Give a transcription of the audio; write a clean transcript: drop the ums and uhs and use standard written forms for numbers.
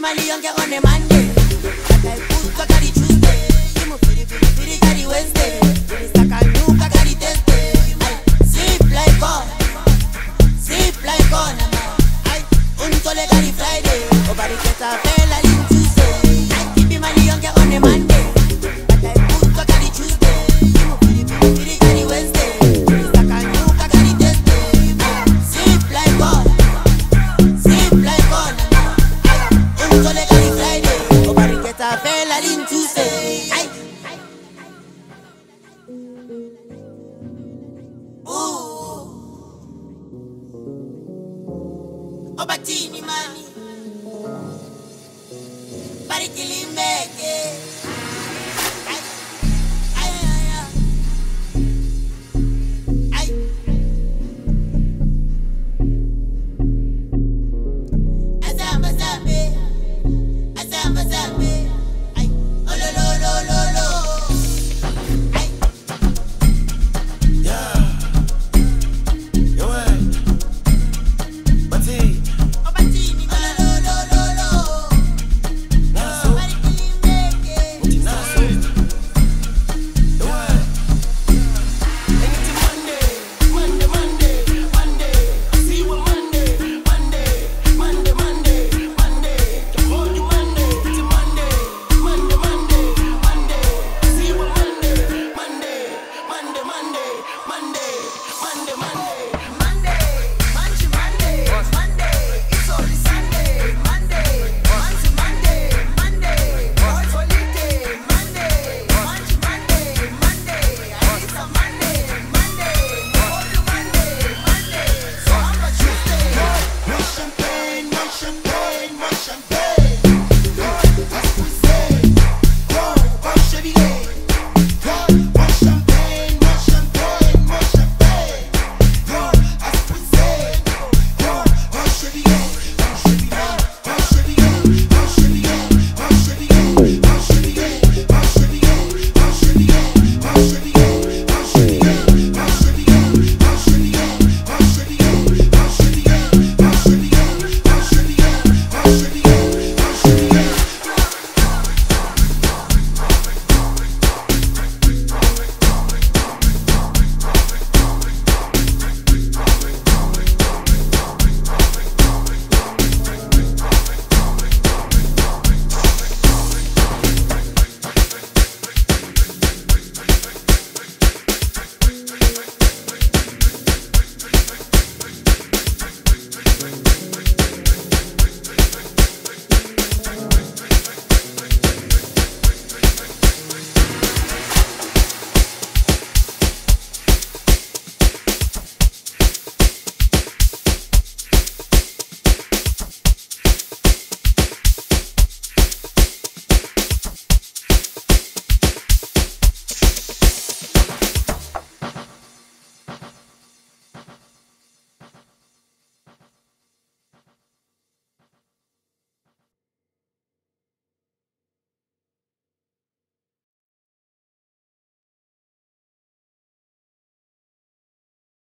money on a Monday. But I put Kakari Tuesday. You move pretty carry Wednesday. Mr. Kanu Kakari Thursday. Sleep like on. I untole carry Friday. Obari get a fella in Tuesday. I keep your money on a Monday. But I put Kakari Tuesday. You move pretty carry Wednesday. Mr. Kanu Kakari Thursday. Sleep like on. Untole carry Friday. Obari get a fella in Tuesday. Obatini mami, barikili